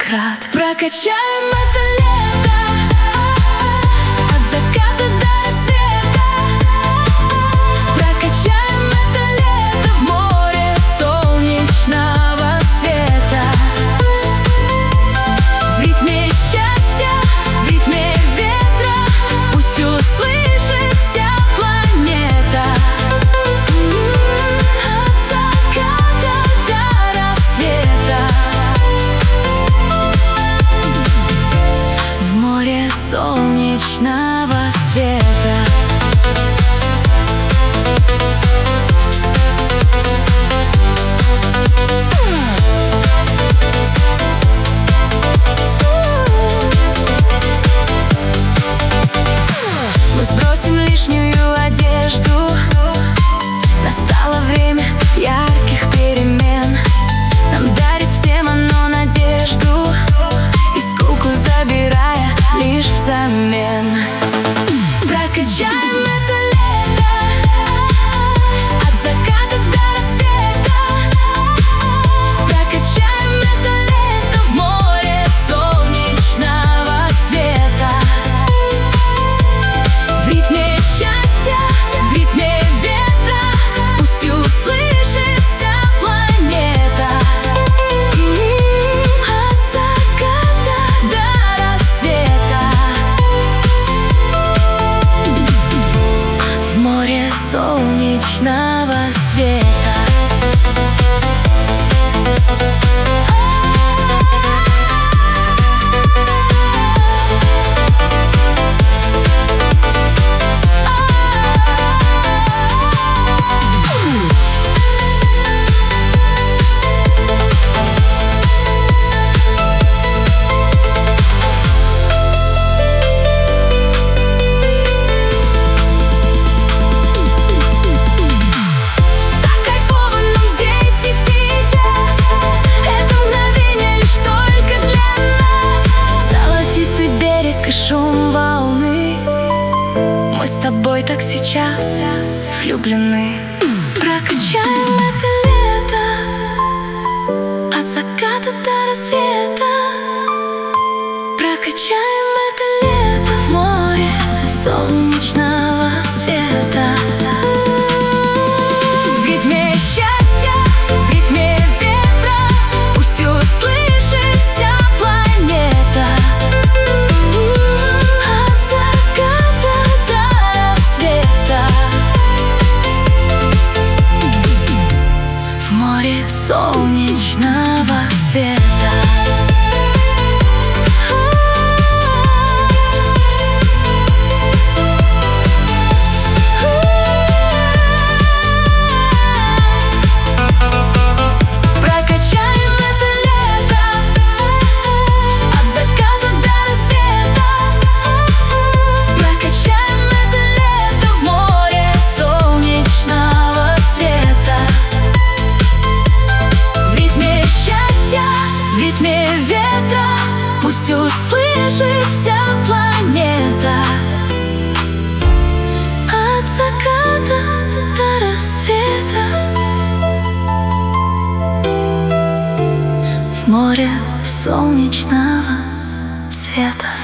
виноград. Прокачаем это лето от заката до рассвета. Прокачаем это лето в море солнечного света. В ритме счастья, в ритме ветра, пусть услышит вся планета. От заката до рассвета. В море солнечного света. Мы сбросим лишнюю одежду. Настало время ярких перемен. Нам дарит всем оно надежду, и скуку забирая лишь взамен. Прокачаем это лето от заката до рассвета. Прокачаем это лето в море солнечного света. В ритме счастья, в ритме ветра, пусть услышит вся планета. От заката до рассвета. В море солнечного света. Шум волны, мы с тобой так сейчас влюблены. Прокачаем это лето от заката до рассвета. Прокачаем это лето в море солнечного света. В ритме счастья, в ритме ветра, пусть услышит вся планета. Солнечного света. Прокачаем это лето от заката до рассвета. Прокачаем это лето в море солнечного света. В ритме ветра, пусть услышит вся планета. От заката до рассвета. В море солнечного света.